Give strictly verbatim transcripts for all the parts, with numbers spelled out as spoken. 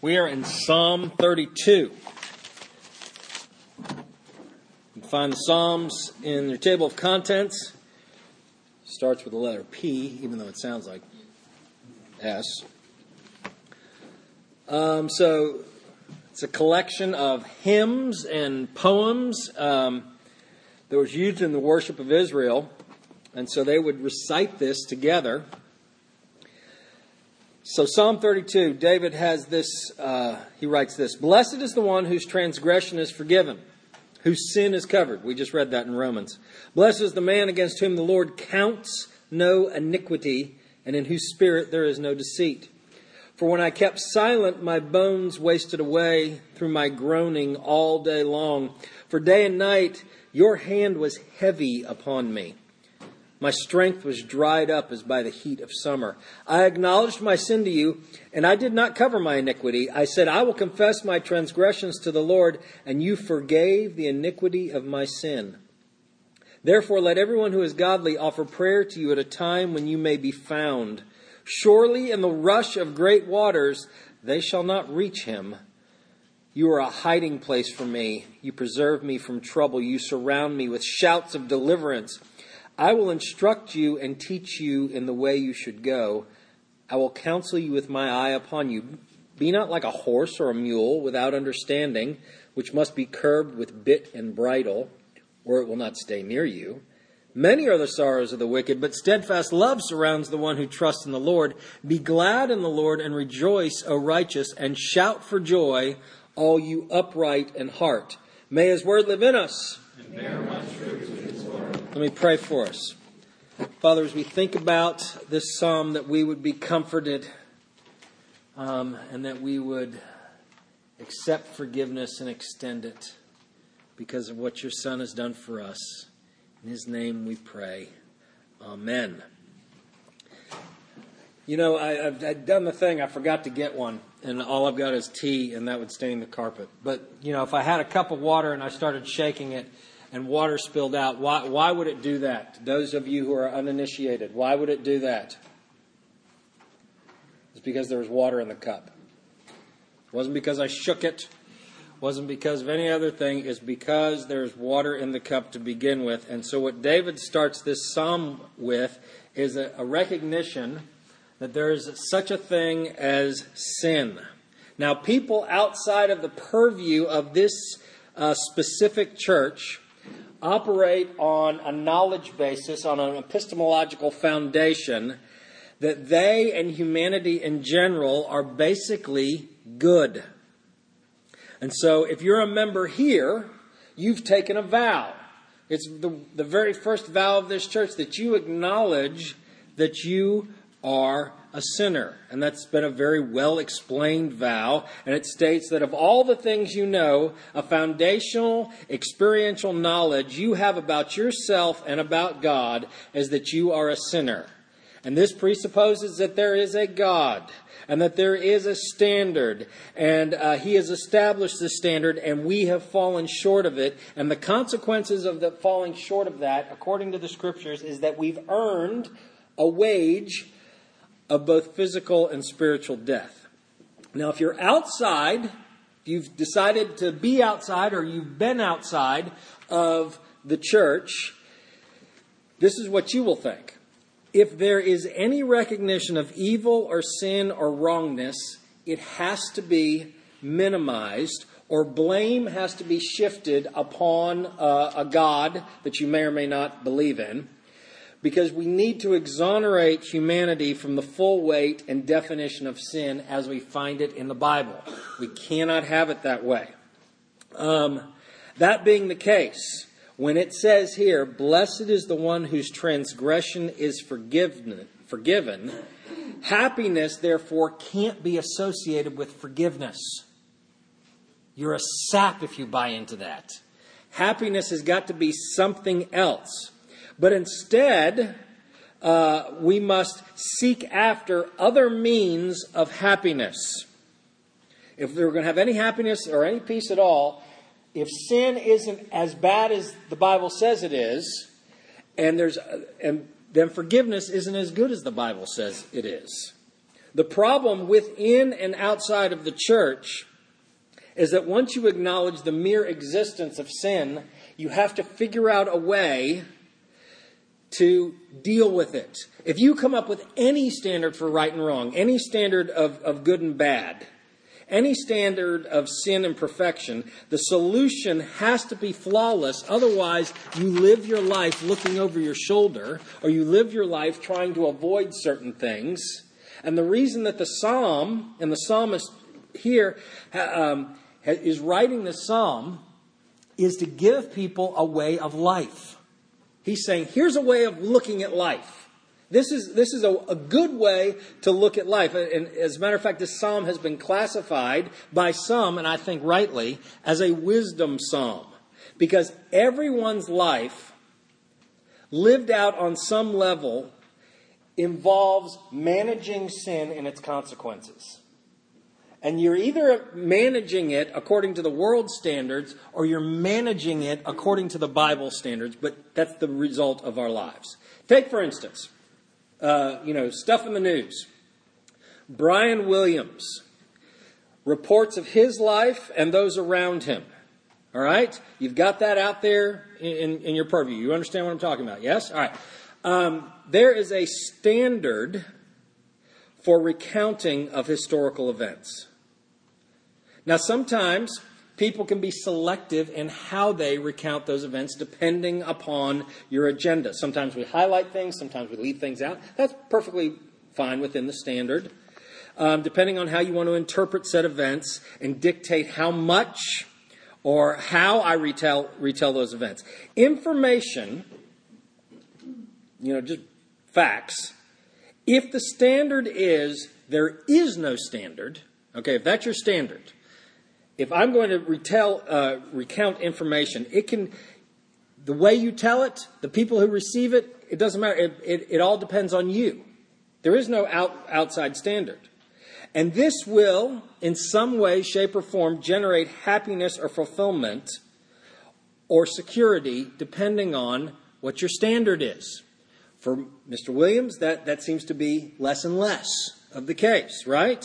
We are in Psalm thirty-two. You can find the Psalms in your table of contents. It starts with the letter P, even though it sounds like S. Um, so it's a collection of hymns and poems um, that was used in the worship of Israel. And so they would recite this together. So Psalm thirty-two, David has this, uh, he writes this: Blessed is the one whose transgression is forgiven, whose sin is covered. We just read that in Romans. Blessed is the man against whom the Lord counts no iniquity, and in whose spirit there is no deceit. For when I kept silent, my bones wasted away through my groaning all day long. For day and night your hand was heavy upon me. My strength was dried up as by the heat of summer. I acknowledged my sin to you, and I did not cover my iniquity. I said, I will confess my transgressions to the Lord, and you forgave the iniquity of my sin. Therefore, let everyone who is godly offer prayer to you at a time when you may be found. Surely in the rush of great waters, they shall not reach him. You are a hiding place for me. You preserve me from trouble. You surround me with shouts of deliverance. I will instruct you and teach you in the way you should go. I will counsel you with my eye upon you. Be not like a horse or a mule without understanding, which must be curbed with bit and bridle, or it will not stay near you. Many are the sorrows of the wicked, but steadfast love surrounds the one who trusts in the Lord. Be glad in the Lord and rejoice, O righteous, and shout for joy, all you upright in heart. May his word live in us. And bear much fruit with his word. Let me pray for us. Father, as we think about this psalm, that we would be comforted um, and that we would accept forgiveness and extend it because of what your Son has done for us. In his name we pray. Amen. You know, I, I've, I've done the thing. I forgot to get one, and all I've got is tea, and that would stain the carpet. But, you know, if I had a cup of water and I started shaking it, and water spilled out, why, why would it do that? Those of you who are uninitiated, why would it do that? It's because there was water in the cup. It wasn't because I shook it. It wasn't because of any other thing. It's because there's water in the cup to begin with. And so what David starts this psalm with is a, a recognition that there is such a thing as sin. Now, people outside of the purview of this uh, specific church operate on a knowledge basis, on an epistemological foundation, that they and humanity in general are basically good. And so if you're a member here, you've taken a vow. It's the, the very first vow of this church, that you acknowledge that you are a sinner. And that's been a very well-explained vow. And it states that of all the things you know, a foundational, experiential knowledge you have about yourself and about God is that you are a sinner. And this presupposes that there is a God and that there is a standard. And uh, he has established the standard, and we have fallen short of it. And the consequences of the falling short of that, according to the Scriptures, is that we've earned a wage of both physical and spiritual death. Now, if you're outside, if you've decided to be outside, or you've been outside of the church, this is what you will think. If there is any recognition of evil or sin or wrongness, it has to be minimized, or blame has to be shifted upon uh, a God that you may or may not believe in. Because we need to exonerate humanity from the full weight and definition of sin as we find it in the Bible. We cannot have it that way. Um, that being the case, when it says here, blessed is the one whose transgression is forgiven, forgiven, happiness, therefore, can't be associated with forgiveness. You're a sap if you buy into that. Happiness has got to be something else. But instead, uh, we must seek after other means of happiness. If we're going to have any happiness or any peace at all, if sin isn't as bad as the Bible says it is, and there's and then forgiveness isn't as good as the Bible says it is. The problem within and outside of the church is that once you acknowledge the mere existence of sin, you have to figure out a way to deal with it. If you come up with any standard for right and wrong, any standard of, of good and bad, any standard of sin and perfection, the solution has to be flawless. Otherwise, you live your life looking over your shoulder, or you live your life trying to avoid certain things. And the reason that the psalm, and the psalmist here um, is writing the psalm, is to give people a way of life. He's saying, here's a way of looking at life. This is this is a, a good way to look at life. And as a matter of fact, this psalm has been classified by some, and I think rightly, as a wisdom psalm. Because everyone's life, lived out on some level, involves managing sin and its consequences. And you're either managing it according to the world's standards, or you're managing it according to the Bible standards, but that's the result of our lives. Take, for instance, uh, you know, stuff in the news. Brian Williams, reports of his life and those around him. All right? You've got that out there in, in your purview. You understand what I'm talking about, yes? All right. Um, there is a standard for recounting of historical events. Now, sometimes people can be selective in how they recount those events depending upon your agenda. Sometimes we highlight things, sometimes we leave things out. That's perfectly fine within the standard. Um, depending on how you want to interpret said events and dictate how much or how I retell retell those events. Information, you know, just facts. If the standard is there is no standard, okay, if that's your standard, if I'm going to retell, uh, recount information, it can, the way you tell it, the people who receive it, it doesn't matter. It, it, it all depends on you. There is no out, outside standard. And this will, in some way, shape, or form, generate happiness or fulfillment or security, depending on what your standard is. For Mister Williams, that, that seems to be less and less of the case, right?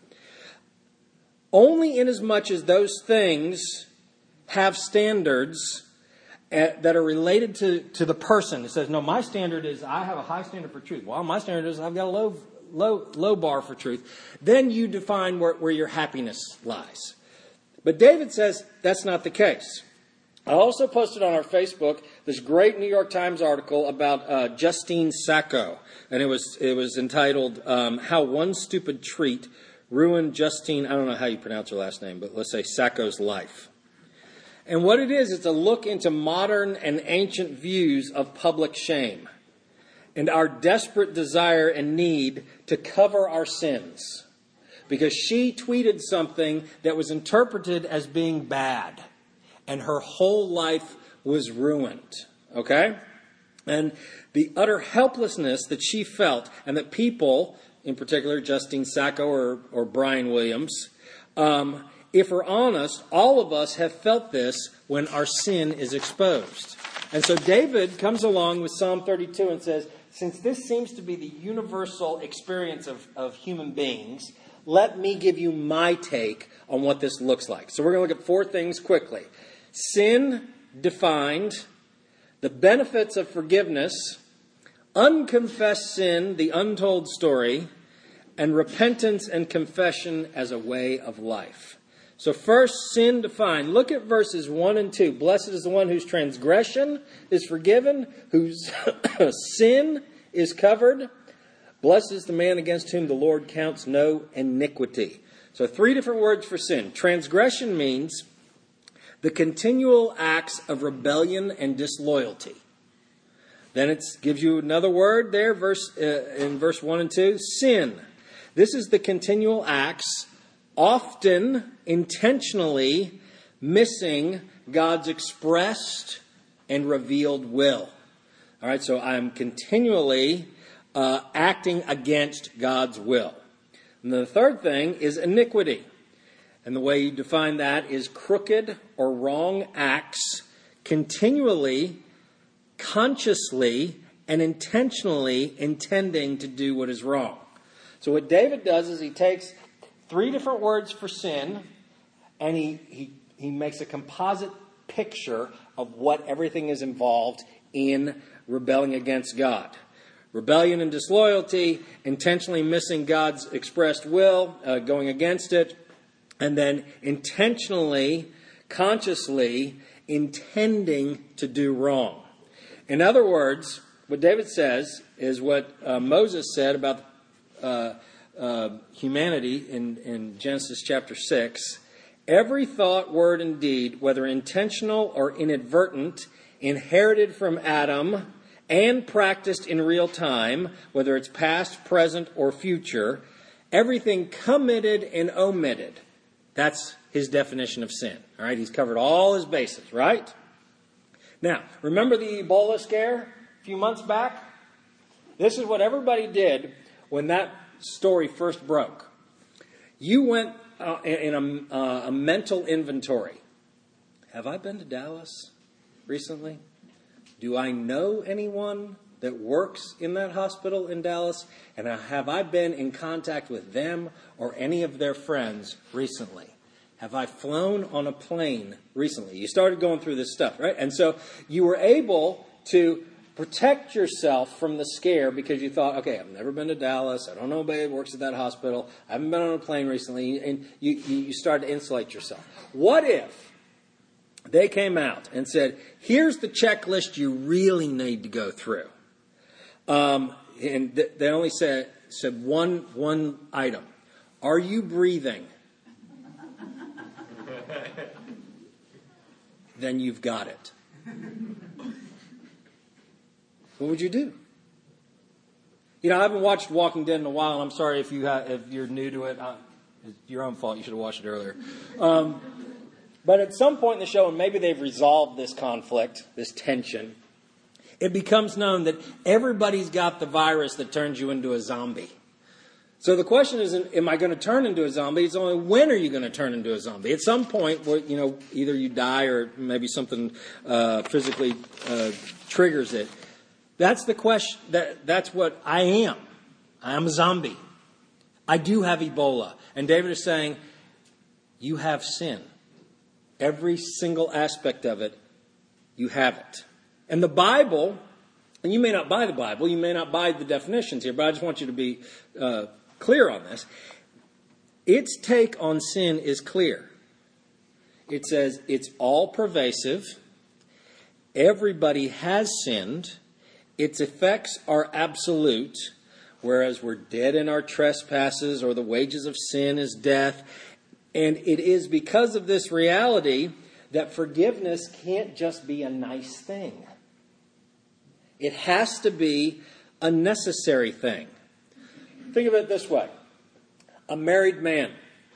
Only inasmuch as those things have standards that are related to, to the person. It says, no, my standard is I have a high standard for truth. Well, my standard is I've got a low low low bar for truth. Then you define where, where your happiness lies. But David says that's not the case. I also posted on our Facebook this great New York Times article about uh, Justine Sacco. And it was it was entitled, um, How One Stupid Treat Ruined Justine, I don't know how you pronounce her last name, but let's say Sacco's life. And what it is, it's a look into modern and ancient views of public shame and our desperate desire and need to cover our sins. Because she tweeted something that was interpreted as being bad, and her whole life was ruined. Okay? And the utter helplessness that she felt, and that people, in particular Justine Sacco or, or Brian Williams, um, if we're honest, all of us have felt this when our sin is exposed. And so David comes along with Psalm thirty-two and says, since this seems to be the universal experience of, of human beings, let me give you my take on what this looks like. So we're going to look at four things quickly. Sin defined, the benefits of forgiveness, unconfessed sin, the untold story, and repentance and confession as a way of life. So first, sin defined. Look at verses one and two. Blessed is the one whose transgression is forgiven, whose sin is covered. Blessed is the man against whom the Lord counts no iniquity. So three different words for sin. Transgression means the continual acts of rebellion and disloyalty. Then it gives you another word there, verse uh, in verse one and two. Sin. This is the continual acts, often intentionally missing God's expressed and revealed will. All right, so I'm continually uh, acting against God's will. And the third thing is iniquity. And the way you define that is crooked or wrong acts continually, consciously, and intentionally intending to do what is wrong. So what David does is he takes three different words for sin, and he, he, he makes a composite picture of what everything is involved in rebelling against God. Rebellion and disloyalty, intentionally missing God's expressed will, uh, going against it, and then intentionally, consciously intending to do wrong. In other words, what David says is what uh, Moses said about uh, uh, humanity in, in Genesis chapter six. Every thought, word, and deed, whether intentional or inadvertent, inherited from Adam and practiced in real time, whether it's past, present, or future, everything committed and omitted. That's his definition of sin. All right, he's covered all his bases, right? Now, remember the Ebola scare a few months back? This is what everybody did when that story first broke. You went uh, in a, uh, a mental inventory. Have I been to Dallas recently? Do I know anyone that works in that hospital in Dallas? And have I been in contact with them or any of their friends recently? Have I flown on a plane recently? You started going through this stuff, right? And so you were able to protect yourself from the scare because you thought, okay, I've never been to Dallas. I don't know anybody that works at that hospital. I haven't been on a plane recently. And you, you, you started to insulate yourself. What if they came out and said, here's the checklist you really need to go through. Um, and th- they only said, said one, one item. Are you breathing? Then you've got it. What would you do? You know, I haven't watched Walking Dead in a while, and I'm sorry if, you ha- if you're new to it. Uh, it's your own fault. You should have watched it earlier. Um, But at some point in the show, and maybe they've resolved this conflict, this tension, it becomes known that everybody's got the virus that turns you into a zombie. So the question isn't, am I going to turn into a zombie? It's only, when are you going to turn into a zombie? At some point, where, you know, either you die or maybe something uh, physically uh, triggers it. That's the question. That, that's what I am. I am a zombie. I do have Ebola. And David is saying, you have sin. Every single aspect of it, you have it. And the Bible, and you may not buy the Bible, you may not buy the definitions here, but I just want you to be uh, clear on this. Its take on sin is clear. It says it's all pervasive. Everybody has sinned. Its effects are absolute, whereas we're dead in our trespasses, or the wages of sin is death. And it is because of this reality that forgiveness can't just be a nice thing. It has to be a necessary thing. Think of it this way. A married man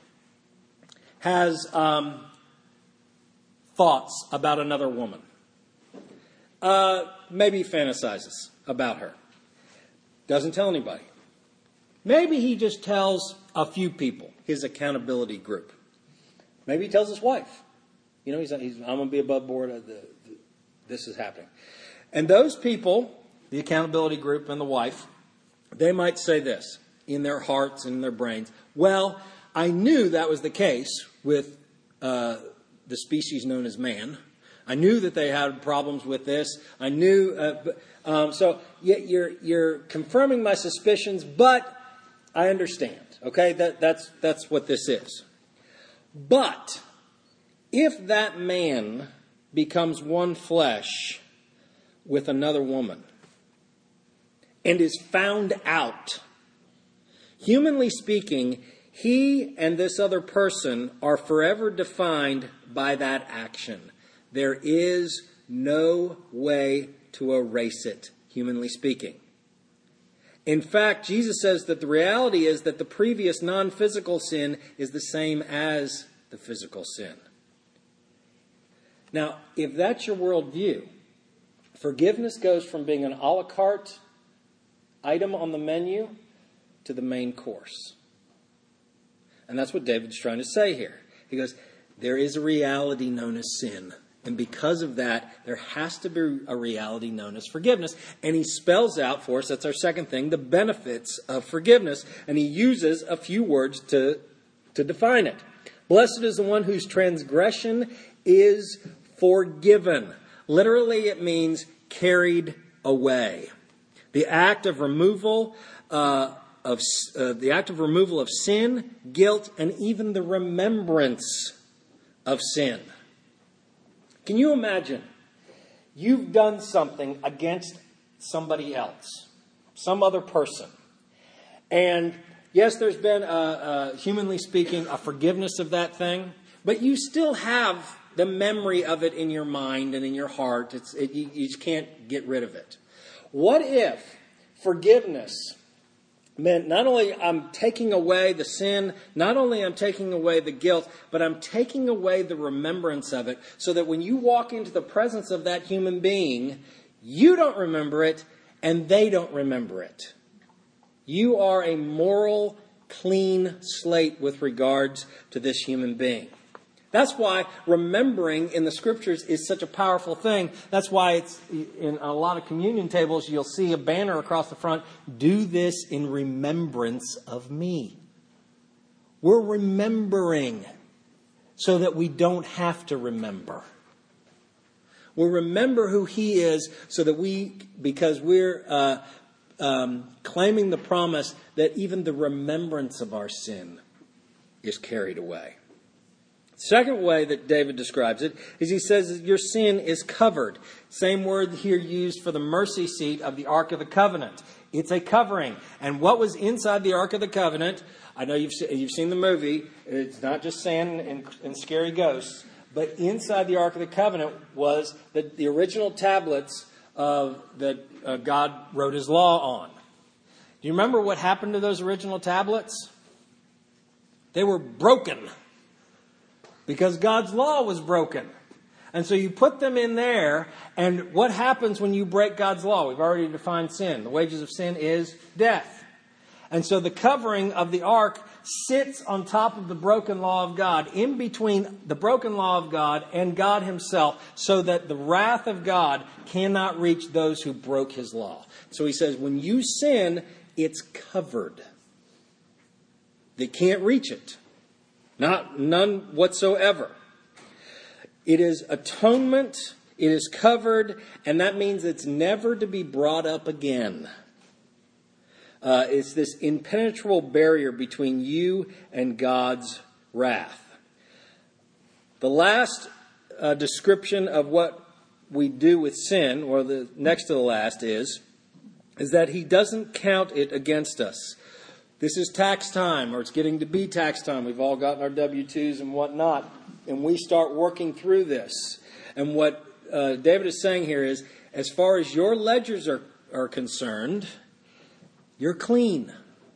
has um, thoughts about another woman. Uh, maybe fantasizes about her. Doesn't tell anybody. Maybe he just tells a few people, his accountability group. Maybe he tells his wife. You know, he's, he's I'm going to be above board. Of the, the, this is happening. And those people, the accountability group and the wife, they might say this in their hearts and in their brains. Well, I knew that was the case with uh, the species known as man. I knew that they had problems with this. I knew. Uh, um, so you're you're confirming my suspicions, but I understand. Okay, that that's that's what this is. But if that man becomes one flesh with another woman and is found out, humanly speaking, he and this other person are forever defined by that action. There is no way to erase it, humanly speaking. In fact, Jesus says that the reality is that the previous non-physical sin is the same as the physical sin. Now, if that's your worldview, forgiveness goes from being an a la carte item on the menu to the main course. And that's what David's trying to say here. He goes, there is a reality known as sin. And because of that, there has to be a reality known as forgiveness. And he spells out for us, that's our second thing, the benefits of forgiveness. And he uses a few words to, to define it. Blessed is the one whose transgression is forgiven. Literally, it means carried away. The act of removal uh, of uh, the act of removal of sin, guilt, and even the remembrance of sin. Can you imagine? You've done something against somebody else, some other person. And yes, there's been, a, a, humanly speaking, a forgiveness of that thing. But you still have the memory of it in your mind and in your heart. It's, it, you, you just can't get rid of it. What if forgiveness meant not only I'm taking away the sin, not only I'm taking away the guilt, but I'm taking away the remembrance of it so that when you walk into the presence of that human being, you don't remember it and they don't remember it. You are a moral, clean slate with regards to this human being. That's why remembering in the Scriptures is such a powerful thing. That's why it's in a lot of communion tables, you'll see a banner across the front, do this in remembrance of me. We're remembering so that we don't have to remember. We'll remember who He is so that we, because we're uh, um, claiming the promise that even the remembrance of our sin is carried away. Second way that David describes it is he says that your sin is covered. Same word here used for the mercy seat of the Ark of the Covenant. It's a covering. And what was inside the Ark of the Covenant, I know you've, you've seen the movie, it's not just sand and, and scary ghosts, but inside the Ark of the Covenant was the, the original tablets of, that uh, God wrote His law on. Do you remember what happened to those original tablets? They were broken. Because God's law was broken. And so you put them in there, and what happens when you break God's law? We've already defined sin. The wages of sin is death. And so the covering of the ark sits on top of the broken law of God, in between the broken law of God and God Himself, so that the wrath of God cannot reach those who broke His law. So he says, when you sin, it's covered. They can't reach it. Not none whatsoever. It is atonement. It is covered. And that means it's never to be brought up again. Uh, it's this impenetrable barrier between you and God's wrath. The last uh, description of what we do with sin, or the next to the last is, is that He doesn't count it against us. This is tax time, or it's getting to be tax time. We've all gotten our W two's and whatnot, and we start working through this. And what uh, David is saying here is, as far as your ledgers are, are concerned, you're clean.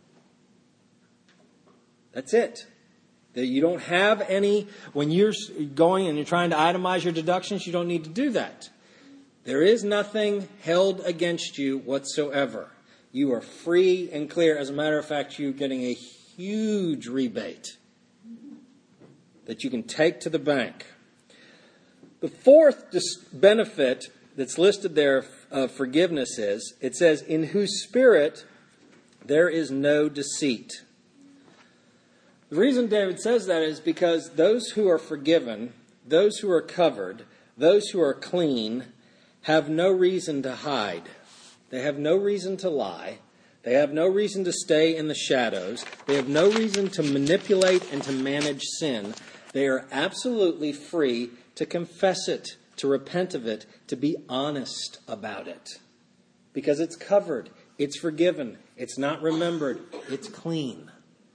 That's it. That you don't have any, when you're going and you're trying to itemize your deductions, you don't need to do that. There is nothing held against you whatsoever. You are free and clear. As a matter of fact, you're getting a huge rebate that you can take to the bank. The fourth benefit that's listed there of forgiveness is, it says, in whose spirit there is no deceit. The reason David says that is because those who are forgiven, those who are covered, those who are clean, have no reason to hide. They have no reason to lie. They have no reason to stay in the shadows. They have no reason to manipulate and to manage sin. They are absolutely free to confess it, to repent of it, to be honest about it. Because it's covered, it's forgiven, it's not remembered, it's clean.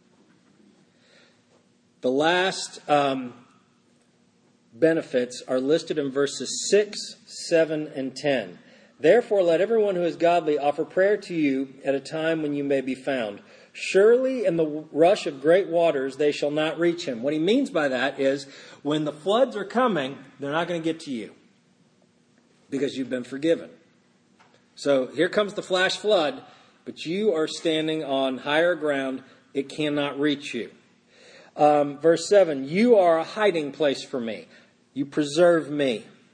The last um, benefits are listed in verses six, seven, and ten. Therefore, let everyone who is godly offer prayer to you at a time when you may be found. Surely in the rush of great waters they shall not reach him. What he means by that is when the floods are coming, they're not going to get to you because you've been forgiven. So here comes the flash flood, but you are standing on higher ground. It cannot reach you. Um, verse seven, you are a hiding place for me. You preserve me.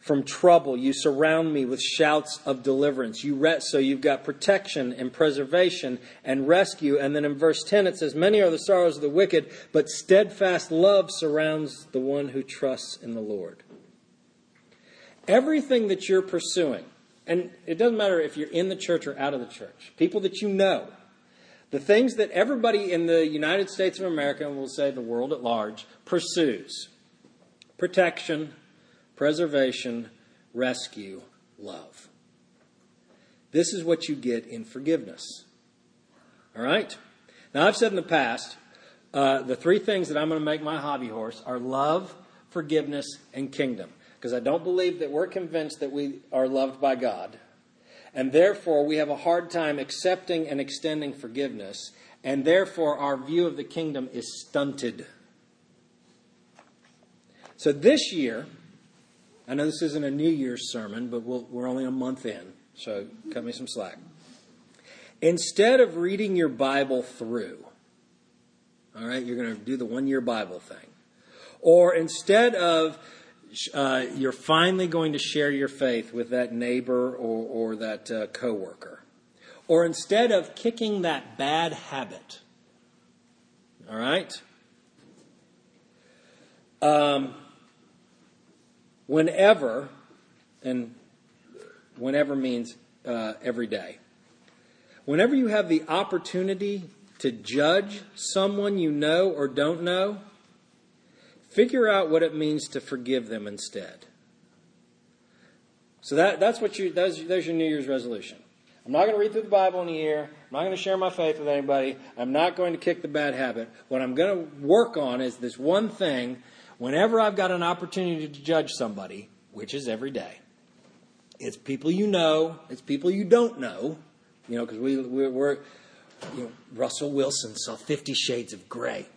from trouble. You surround me with shouts of deliverance. You re- So you've got protection and preservation and rescue. And then in verse ten it says, many are the sorrows of the wicked, but steadfast love surrounds the one who trusts in the Lord. Everything that you're pursuing, and it doesn't matter if you're in the church or out of the church, people that you know, the things that everybody in the United States of America, and we'll say the world at large, pursues: protection, preservation, rescue, love. This is what you get in forgiveness. All right? Now, I've said in the past, uh, the three things that I'm going to make my hobby horse are love, forgiveness, and kingdom. Because I don't believe that we're convinced that we are loved by God. And therefore, we have a hard time accepting and extending forgiveness. And therefore, our view of the kingdom is stunted. So this year, I know this isn't a New Year's sermon, but we'll, we're only a month in. So cut me some slack. Instead of reading your Bible through, all right, you're going to do the one-year Bible thing. Or instead of Uh, you're finally going to share your faith with that neighbor or, or that uh, coworker. Or instead of kicking that bad habit. All right? Um, whenever, and whenever means uh, every day. Whenever you have the opportunity to judge someone you know or don't know, figure out what it means to forgive them instead. So that, that's what you, that's, there's your New Year's resolution. I'm not going to read through the Bible in a year. I'm not going to share my faith with anybody. I'm not going to kick the bad habit. What I'm going to work on is this one thing. Whenever I've got an opportunity to judge somebody, which is every day, it's people you know, it's people you don't know, you know, because we, we, we're, you know, Russell Wilson saw Fifty Shades of Grey.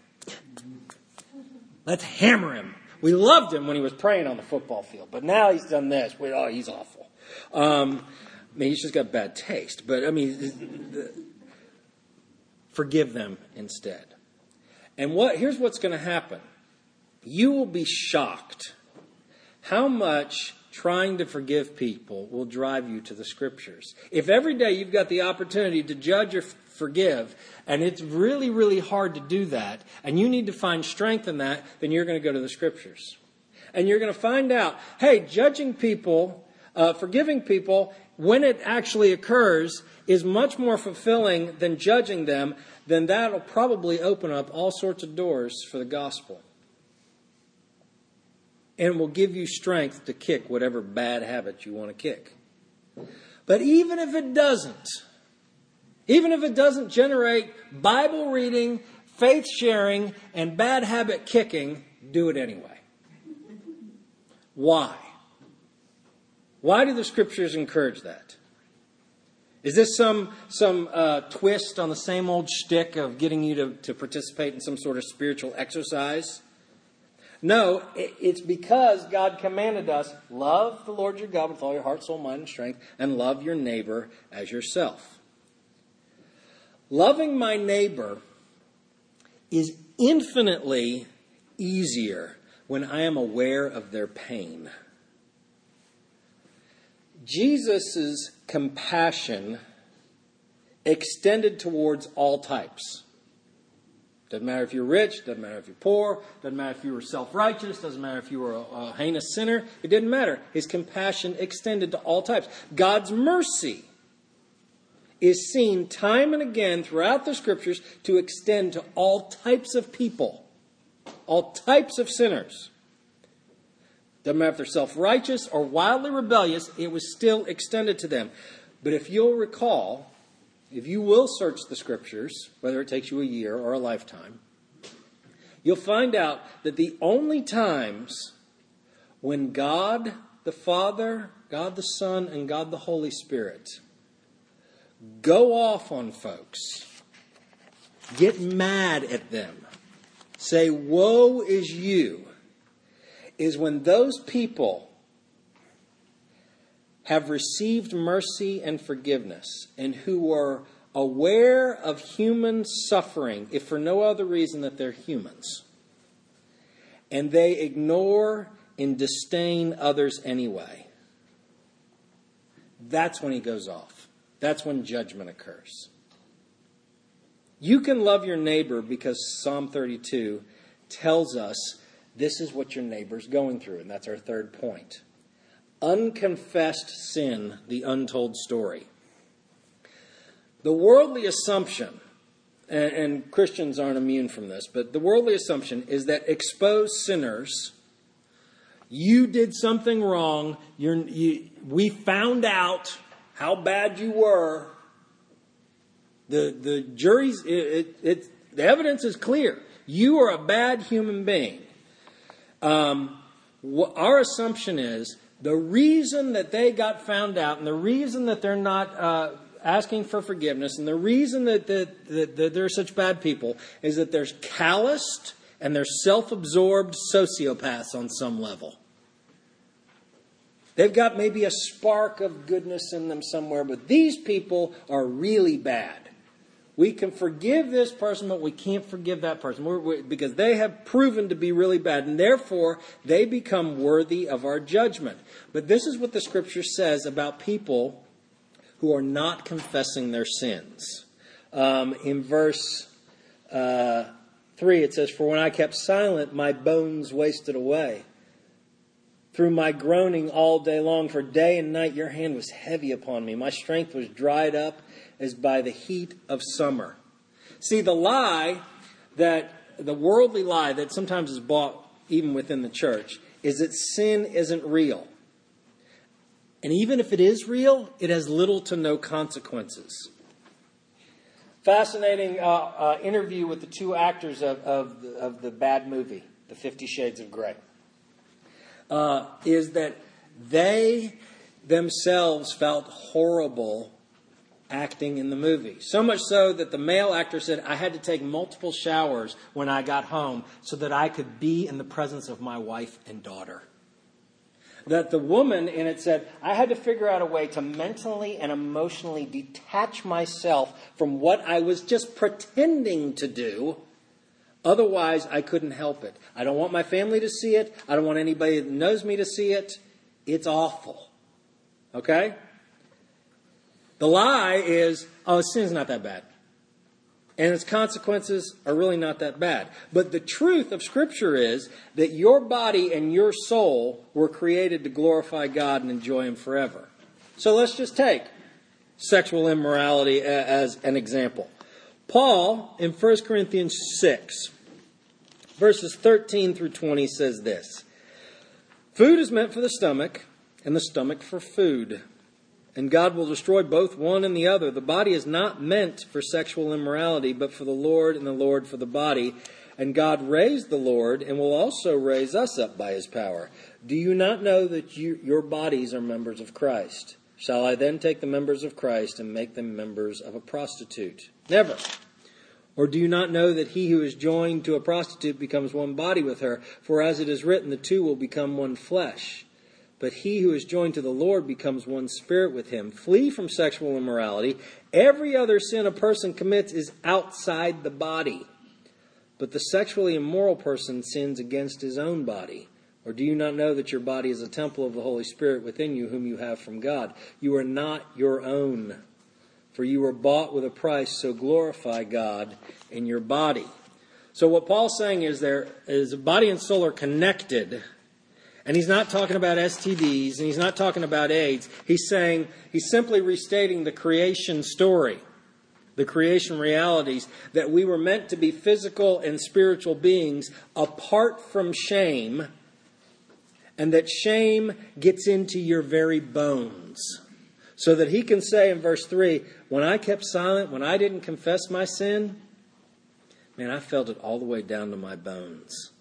Let's hammer him. We loved him when he was praying on the football field, but now he's done this. We, oh, he's awful. Um, I mean, he's just got bad taste. But, I mean, forgive them instead. And what? Here's what's going to happen. You will be shocked how much trying to forgive people will drive you to the Scriptures. If every day you've got the opportunity to judge or forgive, and it's really, really hard to do that, and you need to find strength in that, then you're going to go to the Scriptures. And you're going to find out, hey, judging people, uh, forgiving people, when it actually occurs, is much more fulfilling than judging them. Then that'll probably open up all sorts of doors for the gospel. And will give you strength to kick whatever bad habit you want to kick. But even if it doesn't, even if it doesn't generate Bible reading, faith sharing, and bad habit kicking, do it anyway. Why? Why do the Scriptures encourage that? Is this some some uh, twist on the same old shtick of getting you to, to participate in some sort of spiritual exercise? No, it's because God commanded us, love the Lord your God with all your heart, soul, mind, and strength, and love your neighbor as yourself. Loving my neighbor is infinitely easier when I am aware of their pain. Jesus' compassion extended towards all types. Doesn't matter if you're rich, doesn't matter if you're poor, doesn't matter if you were self-righteous, doesn't matter if you were a, a heinous sinner. It didn't matter. His compassion extended to all types. God's mercy is seen time and again throughout the Scriptures to extend to all types of people, all types of sinners. Doesn't matter if they're self-righteous or wildly rebellious, it was still extended to them. But if you'll recall, if you will search the Scriptures, whether it takes you a year or a lifetime, you'll find out that the only times when God the Father, God the Son, and God the Holy Spirit go off on folks, get mad at them, say, woe is you, is when those people have received mercy and forgiveness and who are aware of human suffering, if for no other reason that they're humans, and they ignore in disdain others anyway, that's when he goes off. That's when judgment occurs. You can love your neighbor because Psalm thirty-two tells us this is what your neighbor's going through. And that's our third point. Unconfessed sin, the untold story. The worldly assumption, and, and Christians aren't immune from this, but the worldly assumption is that exposed sinners, you did something wrong, you're, you, we found out how bad you were. The the jury's, it, it, it, the evidence is clear. You are a bad human being. Um, what our assumption is the reason that they got found out and the reason that they're not uh, asking for forgiveness and the reason that, that, that, that they're such bad people is that they're calloused and they're self-absorbed sociopaths on some level. They've got maybe a spark of goodness in them somewhere, but these people are really bad. We can forgive this person, but we can't forgive that person we're, we, because they have proven to be really bad, and therefore they become worthy of our judgment. But this is what the Scripture says about people who are not confessing their sins. Um, in verse uh, three, it says, "For when I kept silent, my bones wasted away. Through my groaning all day long, for day and night your hand was heavy upon me. My strength was dried up as by the heat of summer." See, the lie that, the worldly lie that sometimes is bought even within the church, is that sin isn't real. And even if it is real, it has little to no consequences. Fascinating uh, uh, interview with the two actors of, of, the, of the bad movie, The Fifty Shades of Grey. Uh, is that they themselves felt horrible acting in the movie. So much so that the male actor said, "I had to take multiple showers when I got home so that I could be in the presence of my wife and daughter." That the woman in it said, "I had to figure out a way to mentally and emotionally detach myself from what I was just pretending to do. Otherwise, I couldn't help it. I don't want my family to see it. I don't want anybody that knows me to see it. It's awful." Okay? The lie is, oh, sin's not that bad. And its consequences are really not that bad. But the truth of Scripture is that your body and your soul were created to glorify God and enjoy Him forever. So let's just take sexual immorality as an example. Paul, in First Corinthians six, verses thirteen through twenty, says this: "Food is meant for the stomach, and the stomach for food. And God will destroy both one and the other. The body is not meant for sexual immorality, but for the Lord, and the Lord for the body. And God raised the Lord, and will also raise us up by His power. Do you not know that you, your bodies are members of Christ? Shall I then take the members of Christ and make them members of a prostitute? Never. Or do you not know that he who is joined to a prostitute becomes one body with her? For as it is written, the two will become one flesh. But he who is joined to the Lord becomes one spirit with Him. Flee from sexual immorality. Every other sin a person commits is outside the body. But the sexually immoral person sins against his own body. Or do you not know that your body is a temple of the Holy Spirit within you, whom you have from God? You are not your own, for you were bought with a price, so glorify God in your body." So what Paul's saying is there is body and soul are connected. And he's not talking about S T Ds, and he's not talking about AIDS. He's saying, he's simply restating the creation story, the creation realities, that we were meant to be physical and spiritual beings apart from shame, and that shame gets into your very bones. So that he can say in verse three, when I kept silent, when I didn't confess my sin, man, I felt it all the way down to my bones.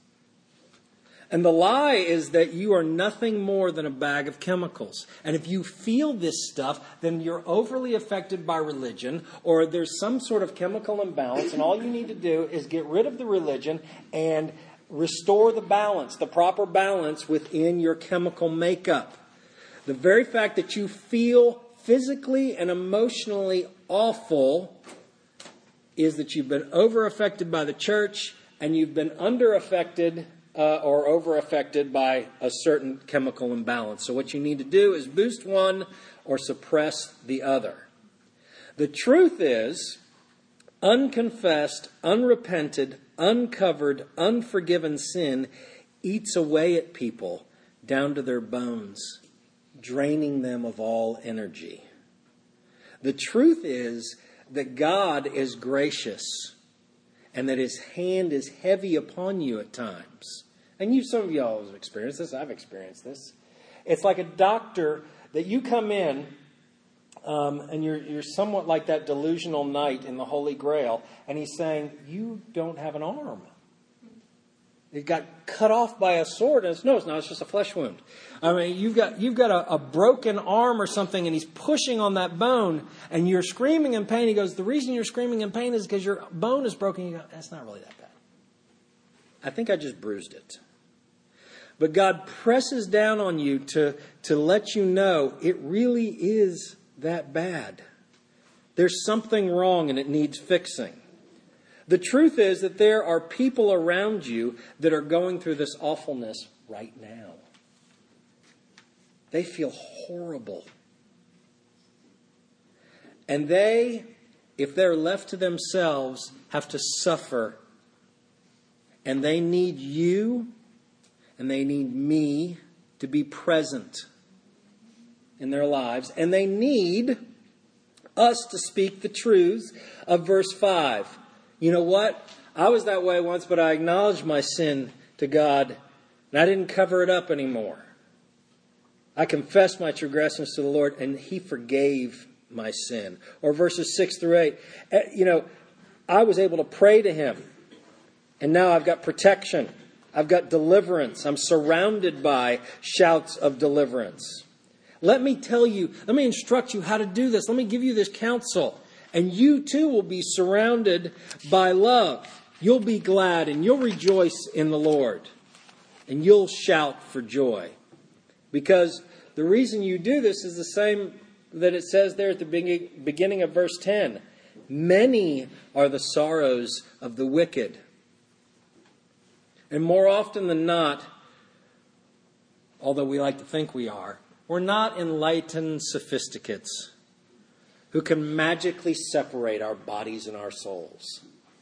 And the lie is that you are nothing more than a bag of chemicals. And if you feel this stuff, then you're overly affected by religion, or there's some sort of chemical imbalance, and all you need to do is get rid of the religion and restore the balance, the proper balance within your chemical makeup. The very fact that you feel physically and emotionally awful is that you've been over-affected by the church, and you've been under-affected uh, or over-affected by a certain chemical imbalance. So what you need to do is boost one or suppress the other. The truth is, unconfessed, unrepented, uncovered, unforgiven sin eats away at people down to their bones, draining them of all energy. The truth is that God is gracious and that his hand is heavy upon you at times. And you, some of y'all have experienced this. I've experienced this. It's like a doctor that you come in um, and you're, you're somewhat like that delusional knight in the Holy Grail, and he's saying, you don't have an arm. It got cut off by a sword. And it's, no, it's not. It's just a flesh wound. I mean, you've got you've got a, a broken arm or something, and he's pushing on that bone, and you're screaming in pain. He goes, the reason you're screaming in pain is because your bone is broken. You go, that's not really that bad. I think I just bruised it. But God presses down on you to, to let you know it really is that bad. There's something wrong, and it needs fixing. The truth is that there are people around you that are going through this awfulness right now. They feel horrible. And they, if they're left to themselves, have to suffer. And they need you and they need me to be present in their lives. And they need us to speak the truths of verse five. You know what? I was that way once, but I acknowledged my sin to God, and I didn't cover it up anymore. I confessed my transgressions to the Lord, and he forgave my sin. Or verses six through eight. You know, I was able to pray to him, and now I've got protection. I've got deliverance. I'm surrounded by shouts of deliverance. Let me tell you, let me instruct you how to do this. Let me give you this counsel. And you too will be surrounded by love. You'll be glad and you'll rejoice in the Lord. And you'll shout for joy. Because the reason you do this is the same that it says there at the beginning of verse ten. Many are the sorrows of the wicked. And more often than not, although we like to think we are, we're not enlightened sophisticates who can magically separate our bodies and our souls.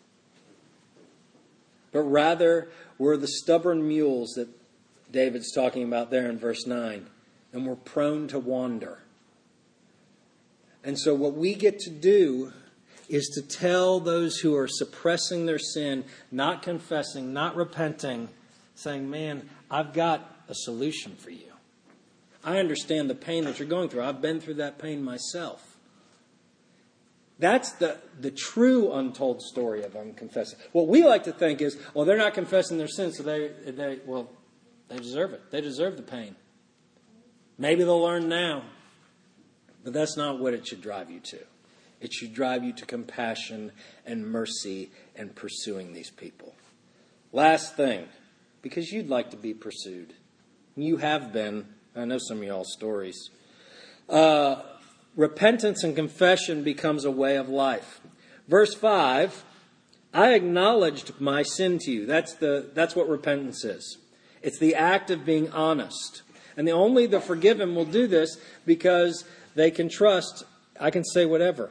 But rather, we're the stubborn mules that David's talking about there in verse nine. And we're prone to wander. And so what we get to do is to tell those who are suppressing their sin, not confessing, not repenting, saying, man, I've got a solution for you. I understand the pain that you're going through. I've been through that pain myself. That's the, the true untold story of unconfessing. What we like to think is, well, they're not confessing their sins, so they, they well, they deserve it. They deserve the pain. Maybe they'll learn now. But that's not what it should drive you to. It should drive you to compassion and mercy and pursuing these people. Last thing, because you'd like to be pursued. You have been. I know some of y'all's stories. Uh... Repentance and confession becomes a way of life. Verse five, I acknowledged my sin to you. That's the that's what repentance is. It's the act of being honest. And the, only the forgiven will do this because they can trust, I can say whatever.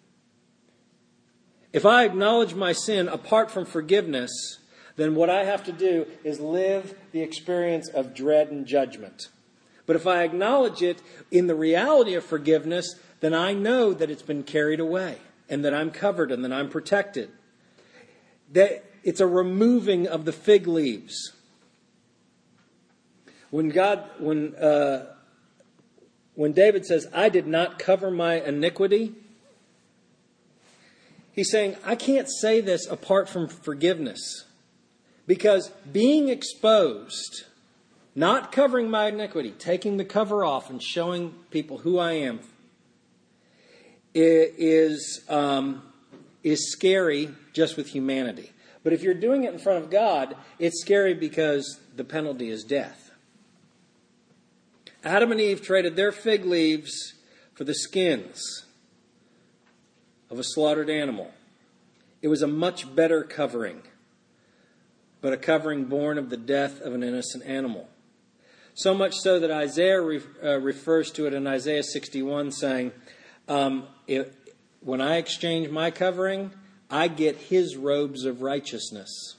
If I acknowledge my sin apart from forgiveness, then what I have to do is live the experience of dread and judgment. But if I acknowledge it in the reality of forgiveness, then I know that it's been carried away and that I'm covered and that I'm protected. That it's a removing of the fig leaves. When God, when uh, when David says, "I did not cover my iniquity," he's saying, I can't say this apart from forgiveness, because being exposed. Not covering my iniquity, taking the cover off and showing people who I am is, um, is scary just with humanity. But if you're doing it in front of God, it's scary because the penalty is death. Adam and Eve traded their fig leaves for the skins of a slaughtered animal. It was a much better covering. but a covering born of the death of an innocent animal. So much so that Isaiah re, uh, refers to it in Isaiah sixty-one, saying, um, if, when I exchange my covering, I get his robes of righteousness.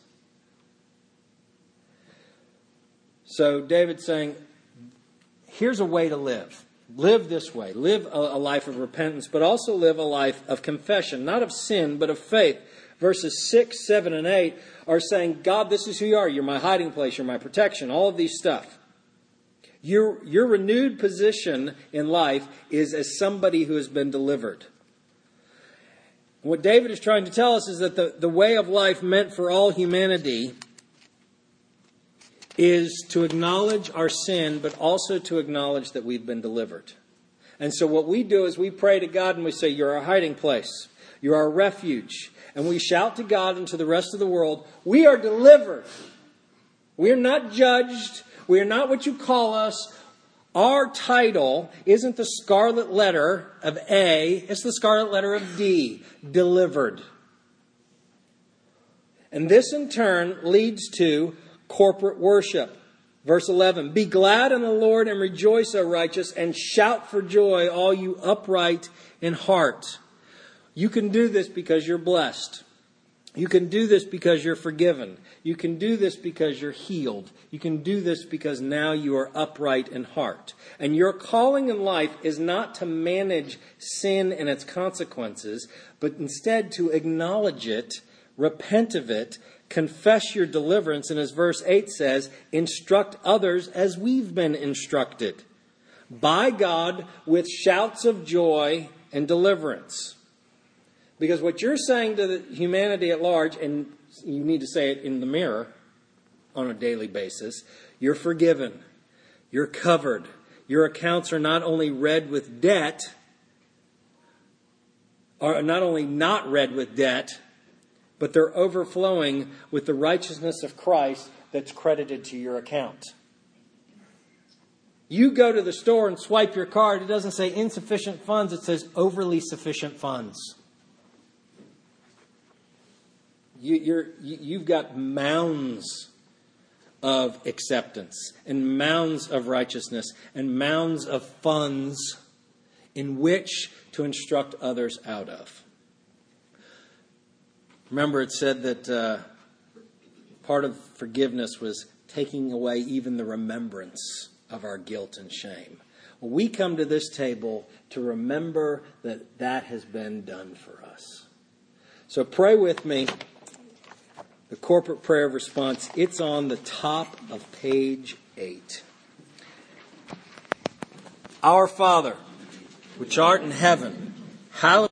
So David's saying, here's a way to live. Live this way. Live a, a life of repentance, but also live a life of confession, not of sin, but of faith. Verses six, seven, and eight are saying, God, this is who you are. You're my hiding place. You're my protection. All of these stuff. Your, your renewed position in life is as somebody who has been delivered. What David is trying to tell us is that the, the way of life meant for all humanity is to acknowledge our sin, but also to acknowledge that we've been delivered. And so what we do is we pray to God and we say, you're our hiding place. You're our refuge. And we shout to God and to the rest of the world, we are delivered. We are not judged. We are not what you call us. Our title isn't the scarlet letter of A. It's the scarlet letter of D. Delivered. And this in turn leads to corporate worship. Verse eleven, be glad in the Lord and rejoice, O righteous, and shout for joy, all you upright in heart. You can do this because you're blessed. You can do this because you're forgiven. You can do this because you're healed. You can do this because now you are upright in heart. And your calling in life is not to manage sin and its consequences, but instead to acknowledge it, repent of it, confess your deliverance, and as verse eight says, instruct others as we've been instructed by God with shouts of joy and deliverance. Because what you're saying to the humanity at large, and you need to say it in the mirror on a daily basis, you're forgiven, you're covered, your accounts are not only read with debt, are not only not read with debt, but they're overflowing with the righteousness of Christ that's credited to your account. You go to the store and swipe your card, it doesn't say insufficient funds, it says overly sufficient funds. You, you're, you, you've got mounds of acceptance and mounds of righteousness and mounds of funds in which to instruct others out of. Remember, it said that uh, part of forgiveness was taking away even the remembrance of our guilt and shame. Well, we come to this table to remember that that has been done for us. So pray with me the corporate prayer of response. It's on the top of page eight. Our Father, which art in heaven, hallowed